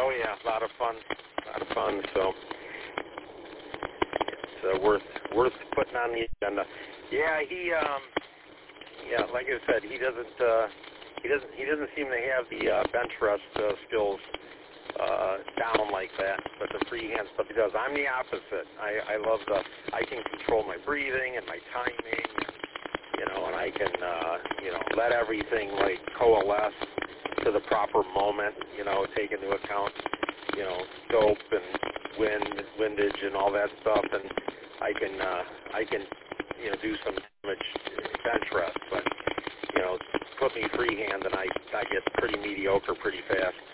Oh yeah, a lot of fun. So it's worth putting on the agenda. Yeah, like I said, he doesn't seem to have the bench rest skills down like that, but the freehand stuff he does. I'm the opposite. I love I can control my breathing and my timing, and I can, let everything like coalesce to the proper moment, take into account, scope and windage and all that stuff, and I can, do some damage bench rest, but, put me freehand and I get pretty mediocre pretty fast.